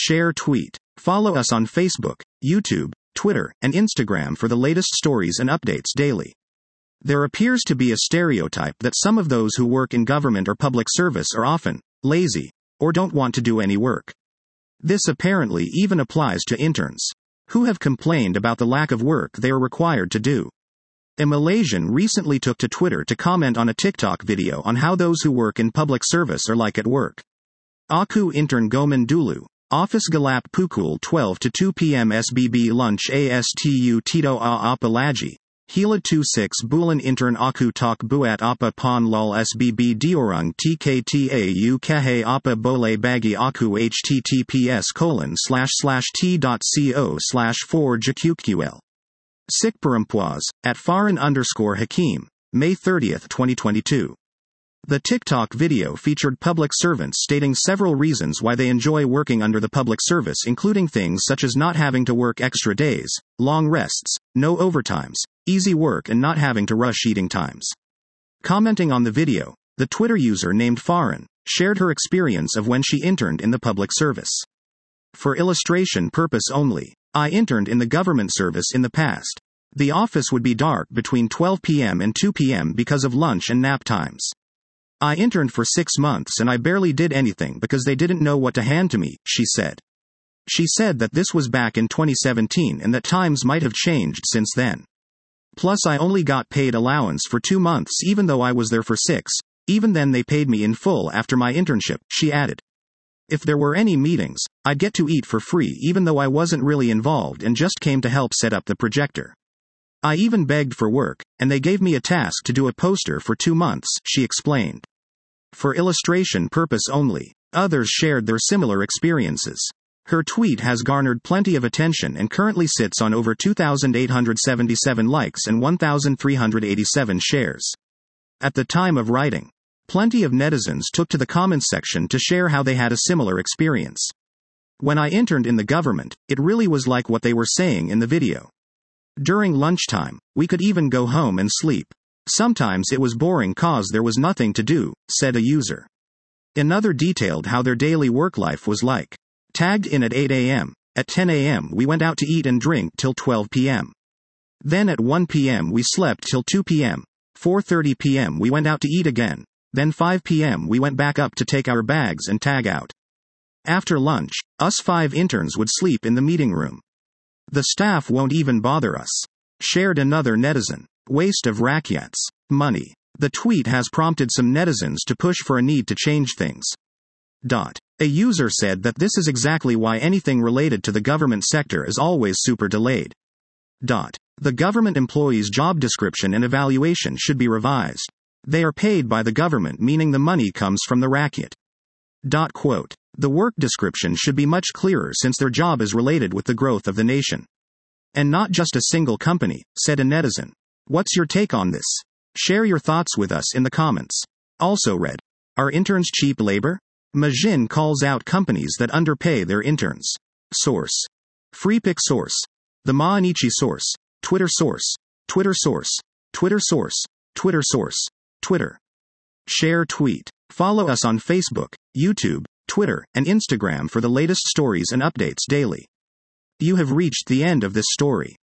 Share tweet. Follow us on Facebook, YouTube, Twitter, and Instagram for the latest stories and updates daily. There appears to be a stereotype that some of those who work in government or public service are often lazy or don't want to do any work. This apparently even applies to interns, who have complained about the lack of work they are required to do. A Malaysian recently took to Twitter to comment on a TikTok video on how those who work in public service are like at work. Aku intern Goman dulu. Office gelap pukul 12 to 2 p.m. SBB lunch ASTU Tito apa lagi. Hila 26 bulan intern aku tak buat apa pon lol SBB diorang TKTAU kahay apa boleh bagi aku https://t.co/4jqql. Sik Perempuas, at Farin_Hakim, May 30, 2022. The TikTok video featured public servants stating several reasons why they enjoy working under the public service, including things such as not having to work extra days, long rests, no overtimes, easy work, and not having to rush eating times. Commenting on the video, the Twitter user named Farin shared her experience of when she interned in the public service. For illustration purpose only, I interned in the government service in the past. The office would be dark between 12 p.m. and 2 p.m. because of lunch and nap times. I interned for 6 months and I barely did anything because they didn't know what to hand to me, she said. She said that this was back in 2017 and that times might have changed since then. Plus I only got paid allowance for 2 months even though I was there for 6, even then they paid me in full after my internship, she added. If there were any meetings, I'd get to eat for free even though I wasn't really involved and just came to help set up the projector. I even begged for work, and they gave me a task to do a poster for 2 months, she explained. For illustration purpose only, others shared their similar experiences. Her tweet has garnered plenty of attention and currently sits on over 2,877 likes and 1,387 shares. At the time of writing, plenty of netizens took to the comments section to share how they had a similar experience. When I interned in the government, it really was like what they were saying in the video. During lunchtime, we could even go home and sleep. Sometimes it was boring cause there was nothing to do, said a user. Another detailed how their daily work life was like. Tagged in at 8 a.m., at 10 a.m. we went out to eat and drink till 12 p.m. Then at 1 p.m. we slept till 2 p.m., 4:30 p.m. we went out to eat again, then 5 p.m. we went back up to take our bags and tag out. After lunch, us 5 interns would sleep in the meeting room. The staff won't even bother us. Shared another netizen. Waste of rakyat's money. The tweet has prompted some netizens to push for a need to change things. A user said that this is exactly why anything related to the government sector is always super delayed. The government employee's job description and evaluation should be revised. They are paid by the government, meaning the money comes from the rakyat. Quote. The work description should be much clearer since their job is related with the growth of the nation. And not just a single company, said a netizen. What's your take on this? Share your thoughts with us in the comments. Also read. Are interns cheap labor? Majin calls out companies that underpay their interns. Source. FreePic source. The Mainichi source. Twitter source. Twitter source. Twitter source. Twitter source. Twitter. Share tweet. Follow us on Facebook, YouTube, Twitter, and Instagram for the latest stories and updates daily. You have reached the end of this story.